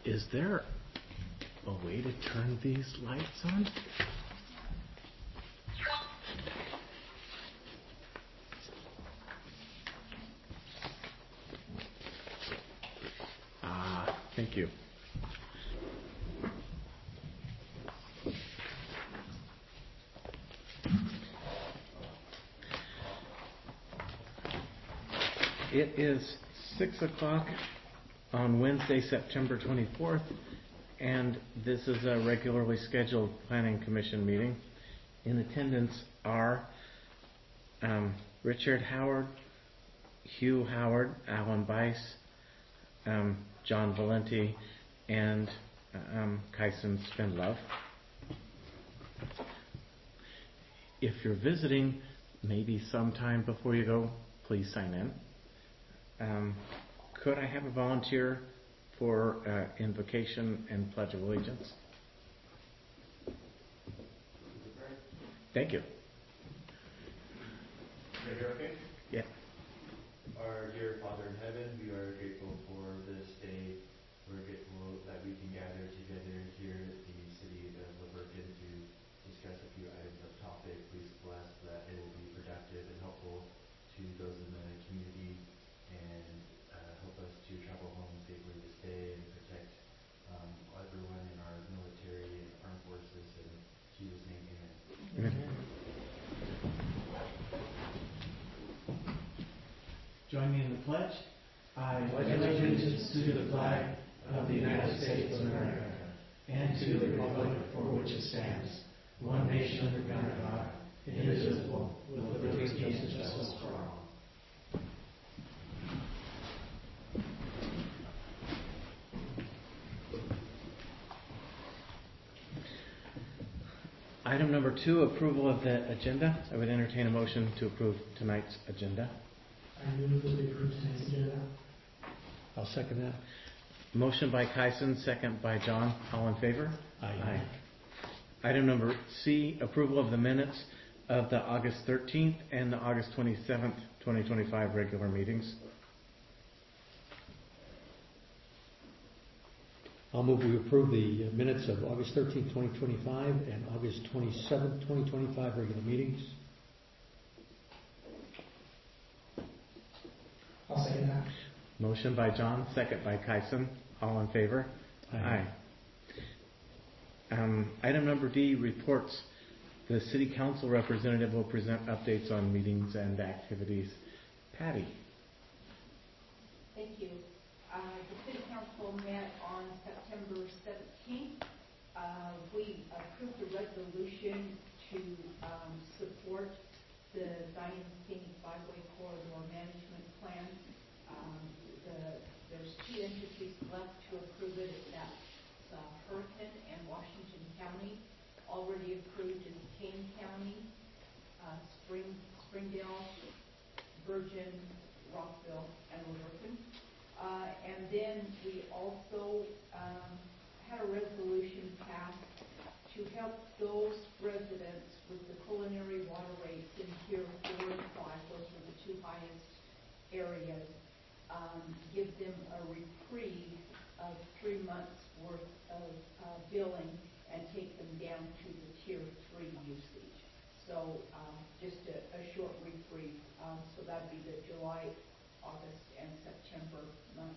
Is there a way to turn these lights on? Thank you. It is 6 o'clock on Wednesday, September 24th, and this is a regularly scheduled Planning Commission meeting. In attendance are Richard Howard, Hugh Howard, Alan Bice, John Valenti, and Kyson Spindlove. If you're visiting, maybe sometime before you go, please sign in. Could I have a volunteer for invocation and Pledge of Allegiance? Thank you. Are you okay? Yeah. Our dear Father in heaven, we are grateful for this day. We're grateful that we can gather together here at the city of Liberton to discuss a few items of topic. Please bless that it will be productive and helpful to those in the community, and help us to travel home safely this day and protect everyone in our military and armed forces. In Jesus' name, amen. Amen. Join me in the pledge. I pledge allegiance to the flag of the United States of America and to the republic for which it stands, one nation under God, indivisible, with liberty and justice for all. Item number 2, approval of the agenda. I would entertain a motion to approve tonight's agenda. I move that we approve tonight's agenda. I'll second that. Motion by Kyson, second by John. All in favor? Aye. Item number C, approval of the minutes of the August 13th and the August 27th, 2025 regular meetings. I'll move we approve the minutes of August 13th, 2025 and August 27th, 2025 regular meetings. I'll second that. Motion by John, second by Kyson. All in favor? Aye. Item number D, reports. The City Council representative will present updates on meetings and activities. Patty. Thank you. The City Council met on September 17th. We approved a resolution to support the Zion Scenic Byway Corridor Management Plan. There's 2 entities left to approve it. That's Hurricane and Washington County. Already approved is Kane County, Springdale, Virgin, Rockville, and Liberton. And then we also had a resolution passed to help those residents with the culinary water rates in Tier 4 and 5, those are the 2 highest areas, give them a reprieve of 3 months worth of billing and take them down to the Tier 3 usage. So just a short reprieve. So that would be the July, August, and September month.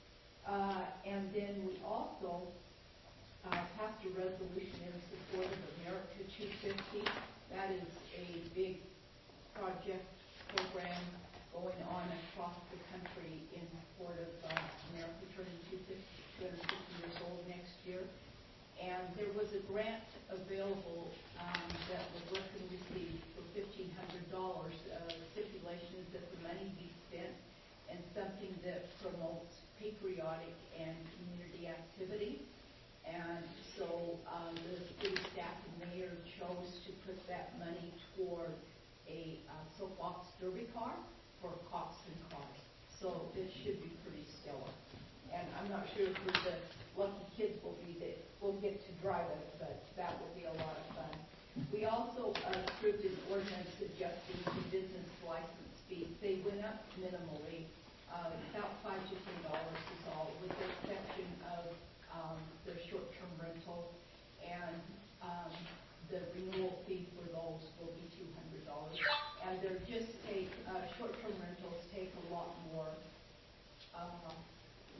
And then we also passed a resolution in support of America 250. That is a big project program going on across the country in support of America turning 250 years old next year. And there was a grant available that Liberton received for $1,500. Stipulation is that the money be spent in something that promotes patriotic and community activity. And so the city staff and mayor chose to put that money toward a soapbox derby car for cops and cars. So this should be pretty stellar. And I'm not sure who the lucky kids will be that will get to drive it, but that will be a lot of fun. We also approved an ordinance adjusting to business license fees. They went up minimally, about $5 to $10 is all, with the exception of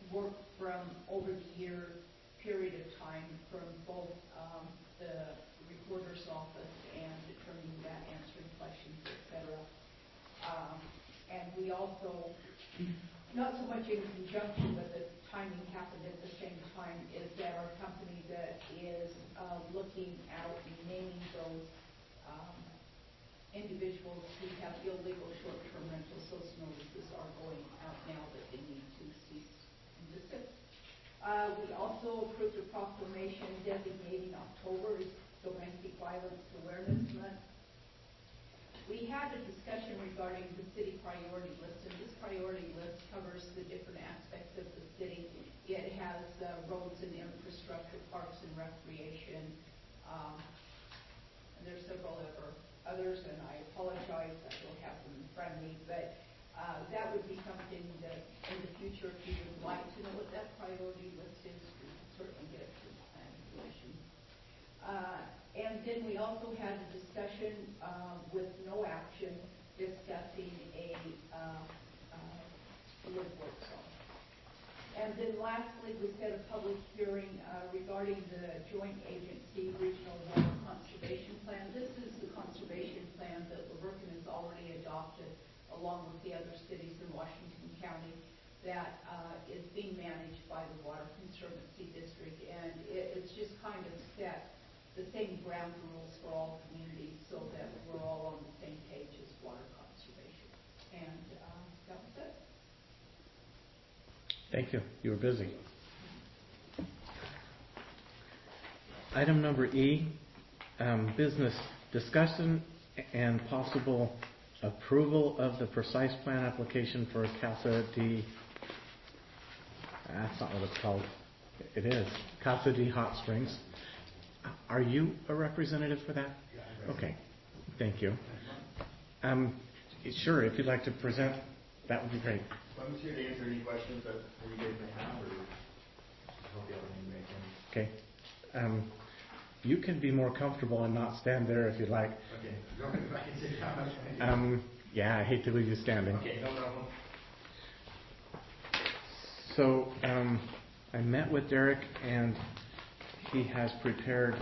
work from over the year period of time from both the recorder's office and determining that, answering questions, etc. And we also, not so much in conjunction, but the timing happened at the same time, is that our company that is looking out and naming those individuals who have illegal short-term rental social notices are going out now that they need to cease and desist. We also approved a proclamation designating October as Domestic Violence Awareness Month. We had a discussion regarding the city priority list, and this priority list covers the different aspects of the city. It has roads and infrastructure, parks and recreation, and there's several others, and I apologize, I don't have them in front of me, but that would be something that in the future, if you would like to know what that priority list is, you can certainly get it to the planning commission. And then we also had a discussion with no action discussing a live work zone. And then lastly, we set a public hearing regarding the Joint Agency Regional Water Conservation Plan. This is the conservation plan that Luverne has already adopted along with the other cities in Washington County that is being managed by the Water Conservancy District. And it's just kind of set the same ground rules for all communities so that we're all on the same page as water conservation. And that was it. Thank you. You were busy. Item number E, business discussion and possible approval of the precise plan application for Casa de... That's not what it's called. It is. Casa de Hot Springs. Are you a representative for that? Okay. Thank you. Sure, if you'd like to present, that would be great. I'm just here to answer any questions that you guys may have, or help you out in any way. Okay. You can be more comfortable and not stand there if you'd like. Okay. I can sit down. Yeah, I hate to leave you standing. Okay, no problem. So, I met with Derek, and he has prepared...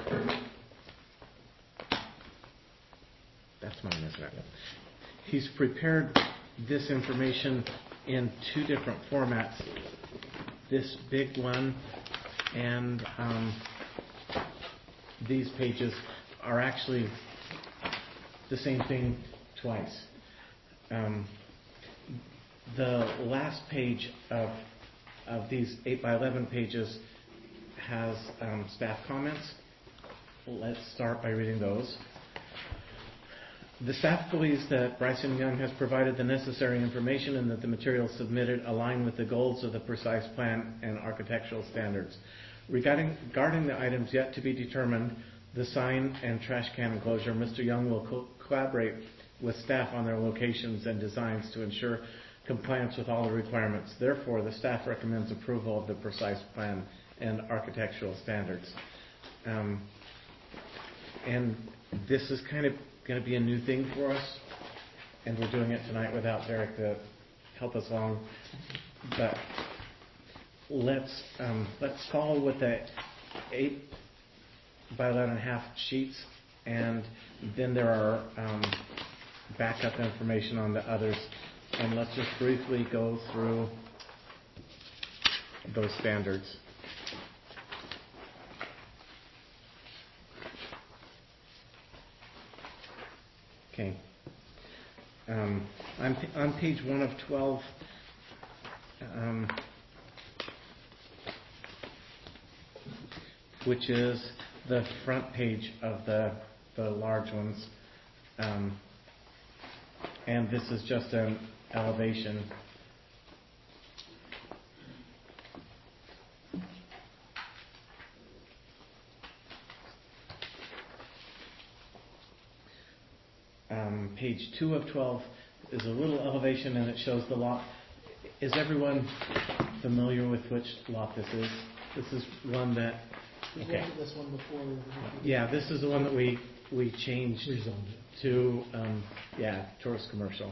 That's mine, isn't it? He's prepared this information in two different formats. This big one and these pages are actually the same thing twice. The last page of these 8x11 pages has staff comments. Let's start by reading those. The staff believes that Bryson Young has provided the necessary information and that the materials submitted align with the goals of the precise plan and architectural standards. Regarding the items yet to be determined, the sign and trash can enclosure, Mr. Young will collaborate with staff on their locations and designs to ensure compliance with all the requirements. Therefore, the staff recommends approval of the precise plan and architectural standards. And this is kind of going to be a new thing for us, and we're doing it tonight without Derek to help us along. But let's follow with the 8x11.5 sheets, and then there are backup information on the others. And let's just briefly go through those standards. Okay. On page 1 of 12, which is the front page of the large ones, and this is just an elevation. Page 2 of 12 is a little elevation, and it shows the lot. Is everyone familiar with which lot this is? This is one that... We've looked at this one before. Yeah, this is the one that we changed to tourist commercial.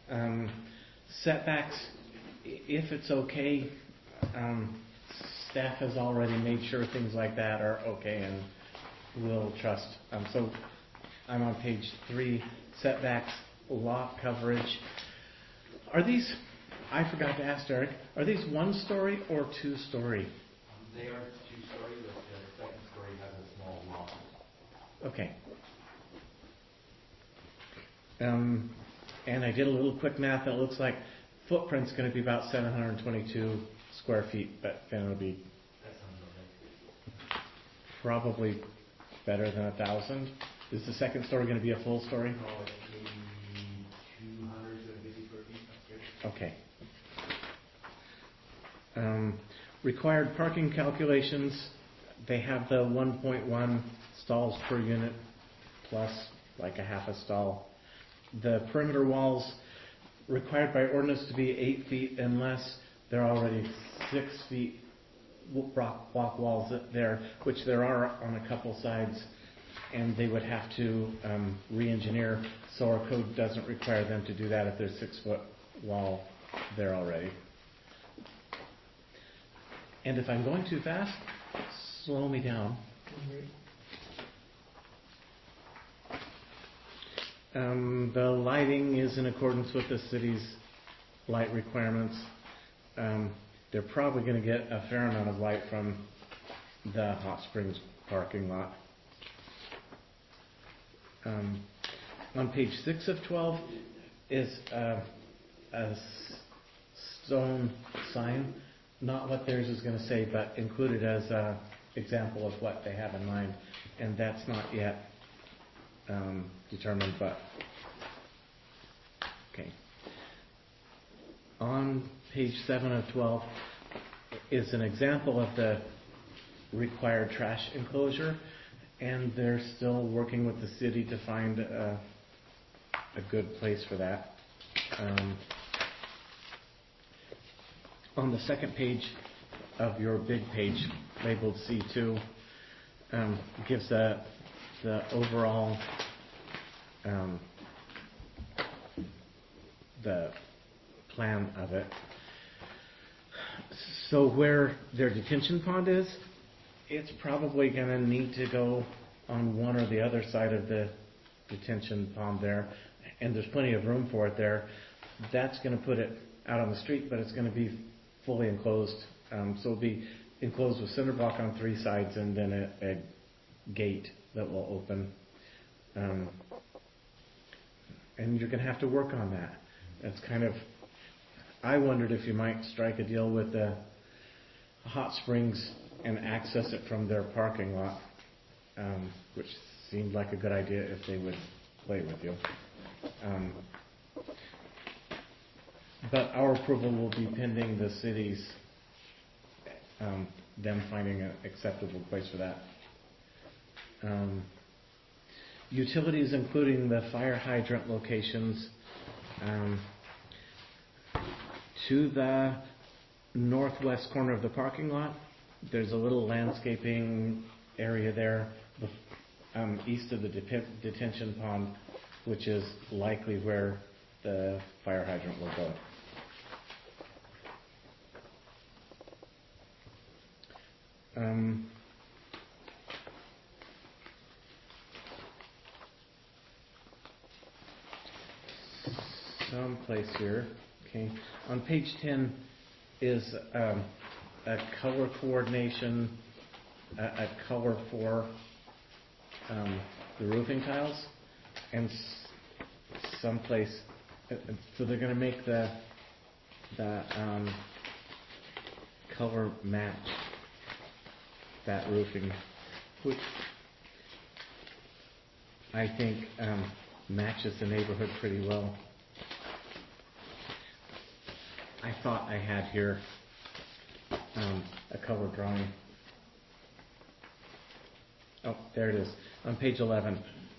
Setbacks, if it's okay, staff has already made sure things like that are okay and will trust. So I'm on page 3, setbacks, lot coverage. Are these, I forgot to ask Derek, are these 1-story or 2-story? They are 2-story, but the second story has a small lot. Okay. And I did a little quick math, and it looks like footprint's going to be about 722 square feet, but then it'll be That sounds okay. probably better than 1,000. Is the second story going to be a full story? No, it's maybe 250 square feet. That's good. Okay. Required parking calculations, they have the 1.1 stalls per unit plus like a half a stall. The perimeter walls required by ordinance to be 8 feet unless they're already 6 feet block walls there, which there are on a couple sides, and they would have to re-engineer, so our code doesn't require them to do that if there's 6-foot wall there already. And if I'm going too fast, slow me down. The lighting is in accordance with the city's light requirements. They're probably going to get a fair amount of light from the Hot Springs parking lot. On page 6 of 12 is a stone sign, not what theirs is going to say, but included as an example of what they have in mind, and that's not yet determined, but okay. On page 7 of 12 is an example of the required trash enclosure, and they're still working with the city to find a good place for that. On the second page of your big page, labeled C2, gives the overall the plan of it. So where their detention pond is, it's probably going to need to go on one or the other side of the detention pond there, and there's plenty of room for it there. That's going to put it out on the street, but it's going to be fully enclosed. So it'll be enclosed with cinder block on 3 sides and then a gate that will open. And you're going to have to work on that. That's kind of, I wondered if you might strike a deal with the Hot Springs and access it from their parking lot, which seemed like a good idea if they would play with you. But our approval will be pending the city's, them finding an acceptable place for that. Utilities, including the fire hydrant locations, to the northwest corner of the parking lot, there's a little landscaping area there east of the detention pond, which is likely where the fire hydrant will go. Someplace here, okay. On page 10 is a color coordination, a color for the roofing tiles, and someplace, so they're going to make the color match that roofing, which I think matches the neighborhood pretty well. I thought I had here a color drawing. Oh, there it is, on page 11.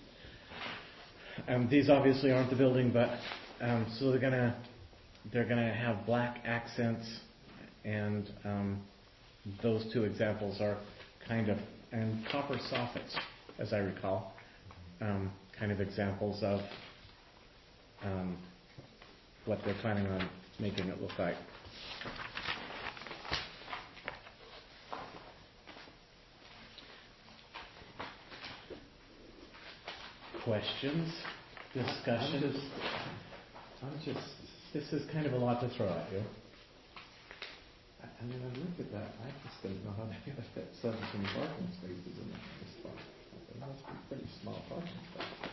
These obviously aren't the building, but so they're gonna have black accents, and those 2 examples are kind of, and copper soffits, as I recall, kind of examples of what they're planning on making it look like. Questions, discussion? This is kind of a lot to throw at you. I mean, I looked at that, I just didn't know how they got fit 17 parking spaces in that spot. They must be pretty small parking spots.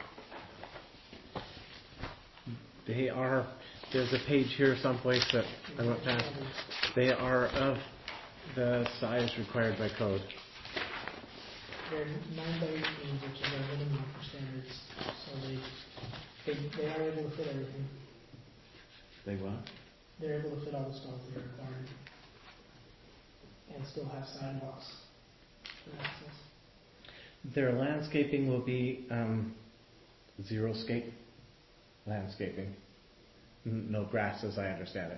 They are, there's a page here someplace that I went past. They are of the size required by code. They're 9 by 18, which is our minimum for standards, so they are able to fit everything. They what? They're able to fit all the stalls that are required. And still have sidewalks for access. Their landscaping will be xeriscape landscaping. No grass, as I understand it.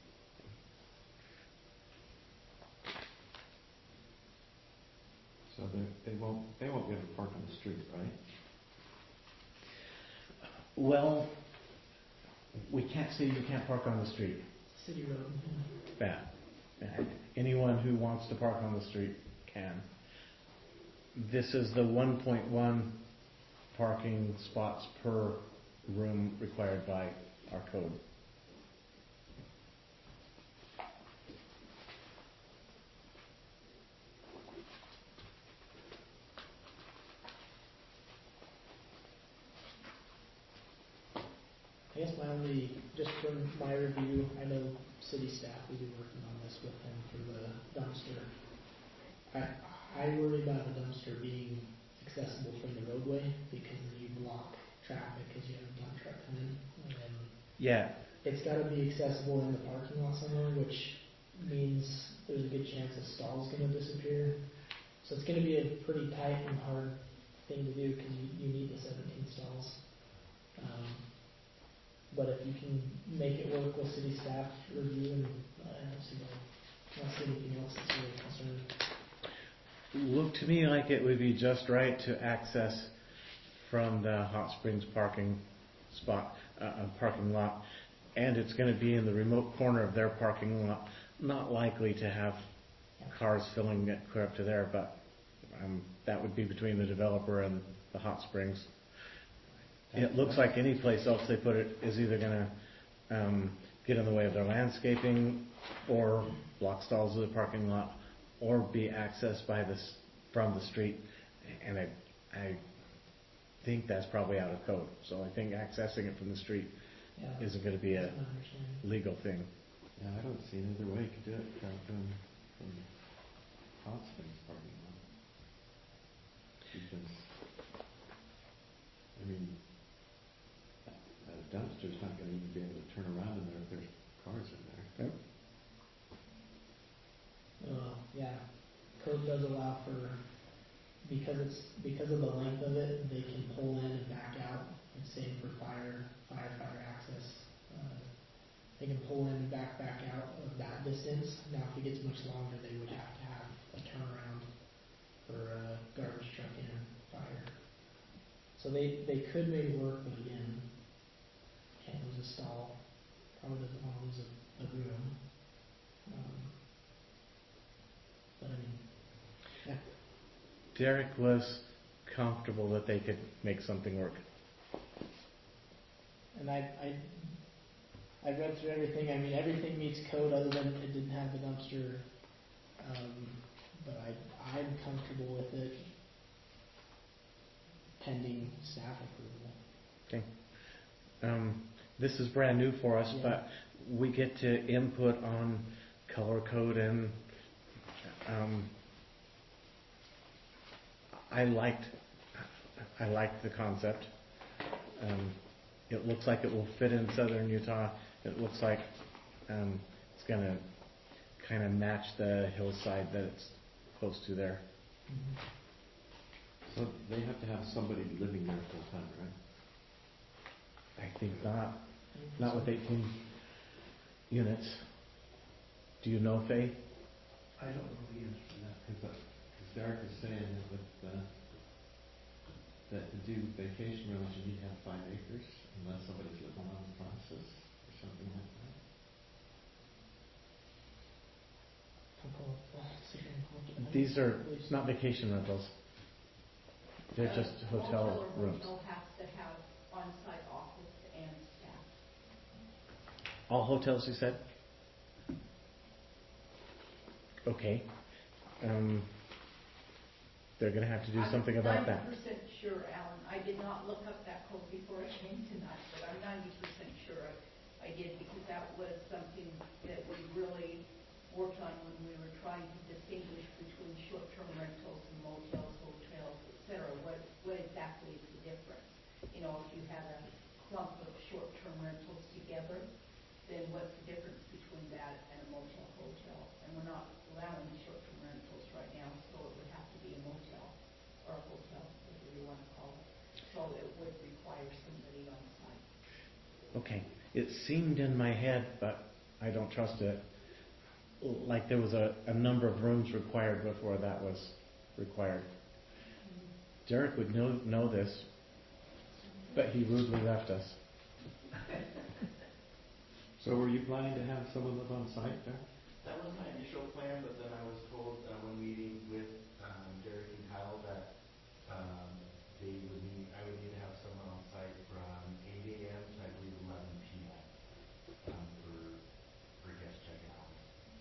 So they won't be able to park on the street, right? Well, we can't say you can't park on the street. City road. Bad. Anyone who wants to park on the street can. This is the 1.1 parking spots per room required by our code. I guess my only, just from my review, I know city staff will be working on this with him for the dumpster. I worry about the dumpster being accessible from the roadway because then you block traffic as you have a dump truck come in. And Yeah, it's got to be accessible in the parking lot somewhere, which means there's a good chance a stall's going to disappear. So it's going to be a pretty tight and hard thing to do because you need the 17 stalls. But if you can make it work with city staff review, and I don't see anything else that's really concerning. looked to me like it would be just right to access from the Hot Springs parking spot, parking lot, and it's going to be in the remote corner of their parking lot. Not likely to have cars filling it clear up to there, but that would be between the developer and the Hot Springs. It looks like any place else they put it is either going to get in the way of their landscaping, or block stalls of the parking lot, or be accessed by from the street. And I think that's probably out of code. So I think accessing it from the street isn't going to be a legal thing. Yeah, I don't see another way you could do it from Hot Springs parking lot. Because, I mean, a dumpster's not going to even be able to turn around in there if there's cars in there. Yep. Yeah, code does allow for, because of the length of it, they can pull in and back out. And same for firefighter access. They can pull in and back out of that distance. Now, if it gets much longer, they would have to have a turnaround for a garbage truck and fire. So they could make it work, but again, can't lose a stall. Probably doesn't want to lose a room. But I mean, Derek was comfortable that they could make something work. and I read through everything. I mean, everything meets code other than it didn't have the dumpster. But I'm comfortable with it pending staff approval. Okay. This is brand new for us, Yeah. but we get to input on color code, and I liked the concept. It looks like it will fit in southern Utah. It looks like it's going to kind of match the hillside that it's close to there. Mm-hmm. So they have to have somebody living there full time, right? I think not with 18 units. Do you know, Faye? I don't know the answer to that, because Derek is saying that to do vacation rentals, you need to have 5 acres, unless somebody's living on the premises or something These are not vacation rentals. They're just hotel rooms. Hotel has to have on-site office and staff. All hotels, you said? Okay. They're going to have to do something about that. I'm 90% sure, Alan. I did not look up that code before I came tonight, but I'm 90% sure I did, because that was something that we really worked on when we were trying to distinguish between short-term rentals and motels, hotels, etc. What exactly is the difference? You know, if you had a clump of short-term rentals together, then what's the difference between that and a motel hotel? And we're not allowing short-term rentals right now, so it would have to be a motel or a hotel, whatever you want to call it. So it would require somebody on site. Okay. It seemed in my head, but I don't trust it, like there was a number of rooms required before that was required. Derek would know this, but he rudely left us. So were you planning to have someone live on site there? That was my initial plan, but then I was told when meeting with Derek and Kyle that I would need to have someone on site from 8 a.m. to I believe 11 p.m. For guest check-out.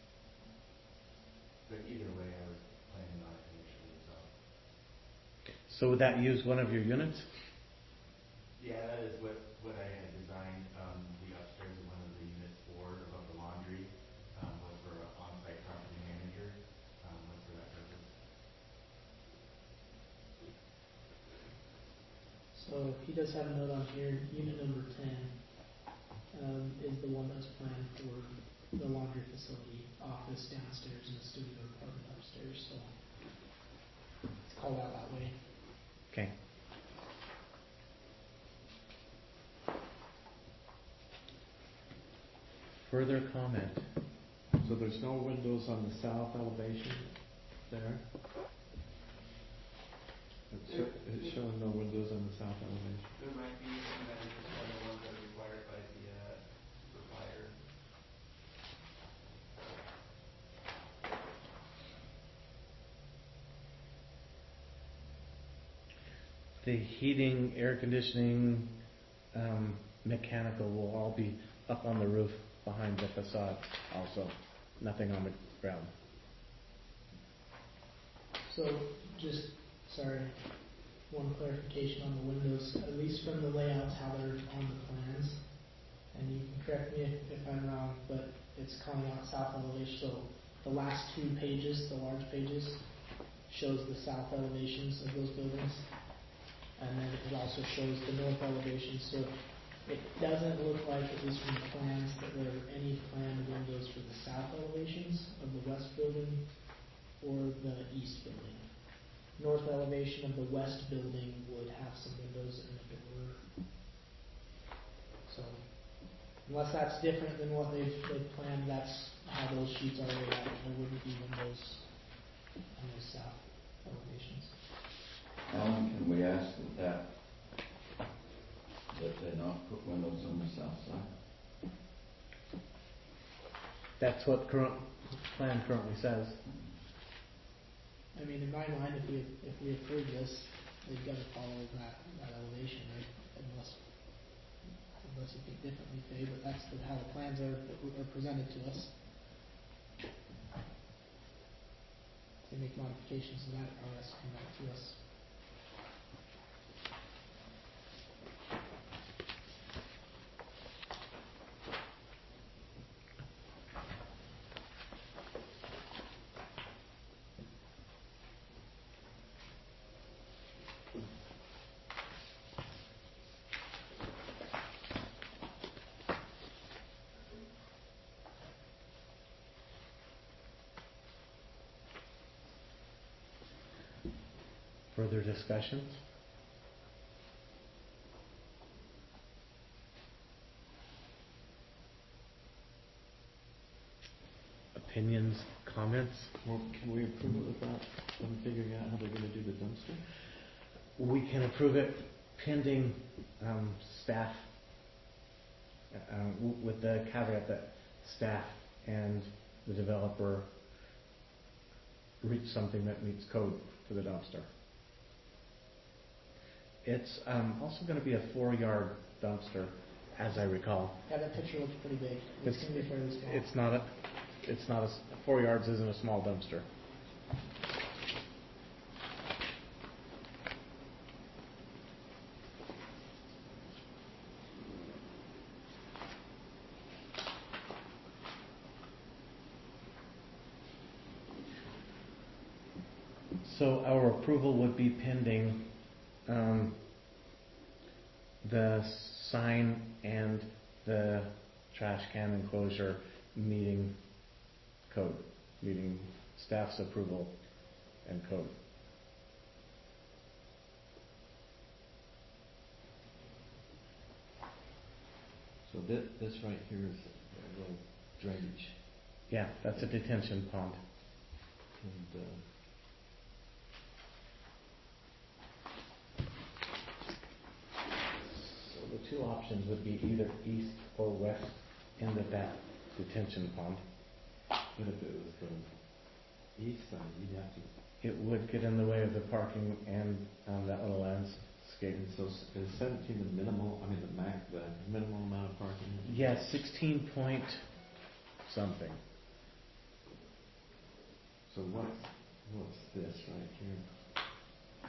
But either way, I was planning on it initially. So would that use one of your units? Yeah, that is what I had designed. The upstairs of one of the units above the laundry was for an on-site property manager. Was for that purpose. So he does have a note on here, unit number 10 is the one that's planned for the laundry facility, office downstairs and the studio apartment upstairs, so it's called out that way. Okay. Further comment? So there's no windows on the south elevation there? It's showing no windows on the south elevation. There might be some that are just one of the ones that are required by the supplier. The heating, air conditioning, mechanical will all be up on the roof behind the facade also. Nothing on the ground. So just, one clarification on the windows, at least from the layouts, how they're on the plans. And you can correct me if I'm wrong, but it's calling out south elevation. So the last two pages, the large pages, shows the south elevations of those buildings. And then it also shows the north elevation. So it doesn't look like, at least from the plans, that there are any planned windows for the south elevations of the west building or the east building. North elevation of the west building would have some windows and a door. So, unless that's different than what they've planned, that's how those sheets are laid out. There wouldn't be windows on those south elevations. Alan, can we ask that they not put windows on the south side? That's what plan currently says. I mean, in my mind, if we approve this, they've got to follow that elevation, right? Unless you think differently, Faye, but that's how the plans are presented to us. If they make modifications to that, I'll ask them back to us. Further discussions? Opinions, comments? Well, can we approve it without them figuring out how they're going to do the dumpster? We can approve it pending staff, with the caveat that staff and the developer reach something that meets code for the dumpster. It's also going to be a 4-yard dumpster, as I recall. Yeah, that picture looks pretty big. It's going to be fairly small. It's not 4 yards isn't a small dumpster. So our approval would be pending the sign and the trash can enclosure meeting code, meeting staff's approval and code. So this right here is a little drainage, Yeah, that's a detention pond. and So the two options would be either east or west end of that detention pond. but if it was the east side, you'd have to. It would get in the way of the parking and that little landscape. And so is 17 the minimal? I mean the minimal amount of parking? Yeah, 16 point something. So what's this right here?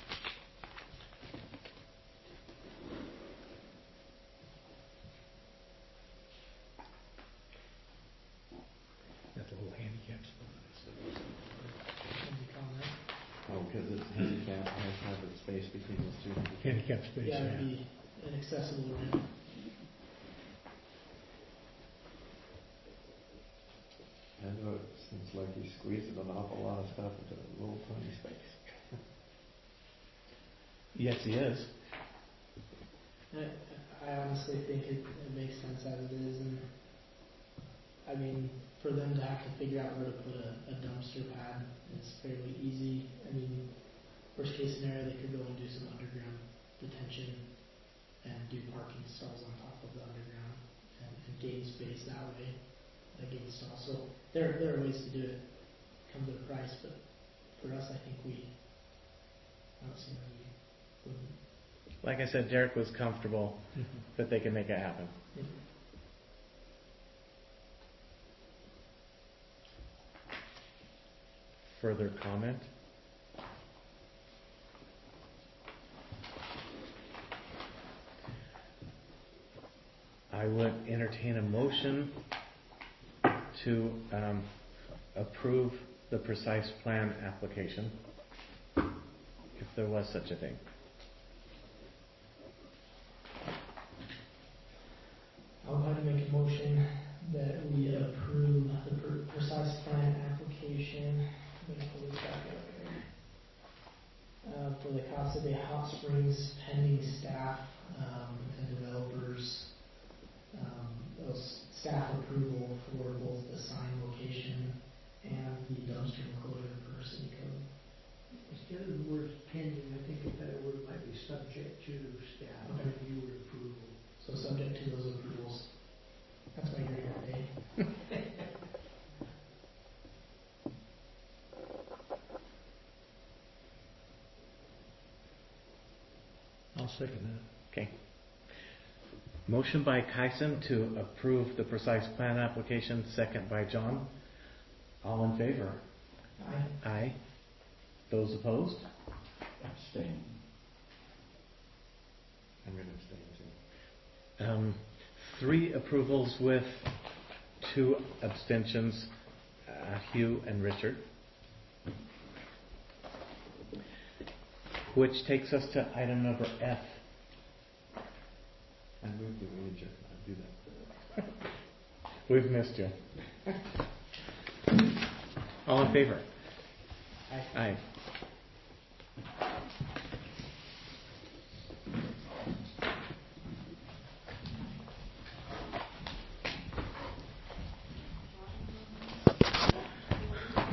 That's a little handicap spot. Oh, because it's handicap, it has to have the space between those two. Handicap space, Yeah, it'd yeah. be an accessible ramp. I know it seems like he's squeezing an awful lot of stuff into a little tiny space. Yes, he is. I honestly think it makes sense as it is, and I mean, for them to have to figure out where to put a dumpster pad is fairly easy. I mean, worst case scenario, they could go and do some underground detention and do parking stalls on top of the underground and gain space that way, gain stall. So there are ways to do it. Comes at a price, but for us, I think I don't see why we wouldn't. Like I said, Derek was comfortable that they can make it happen. Yeah. Further comment? I would entertain a motion to approve the precise plan application, if there was such a thing. I'll go ahead and make a motion that we approve the precise plan application. Let me pull this back up here. For the Casa de Hot Springs pending staff and developers, those staff approval for both the sign location and the dumpster enclosure per city code. Instead of the word pending, I think a better word might be subject to staff review or approval. So subject to those approvals. That's why you're here today. I'll second that. Okay. Motion by Kyson to approve the precise plan application, second by John. All in favor? Aye. Aye. Those opposed? Abstain. I'm going to abstain too. 3 approvals with 2 abstentions, Hugh and Richard. Which takes us to item number F. I moved the wager. I'd do that. We've missed you. All in favor? Aye. Aye.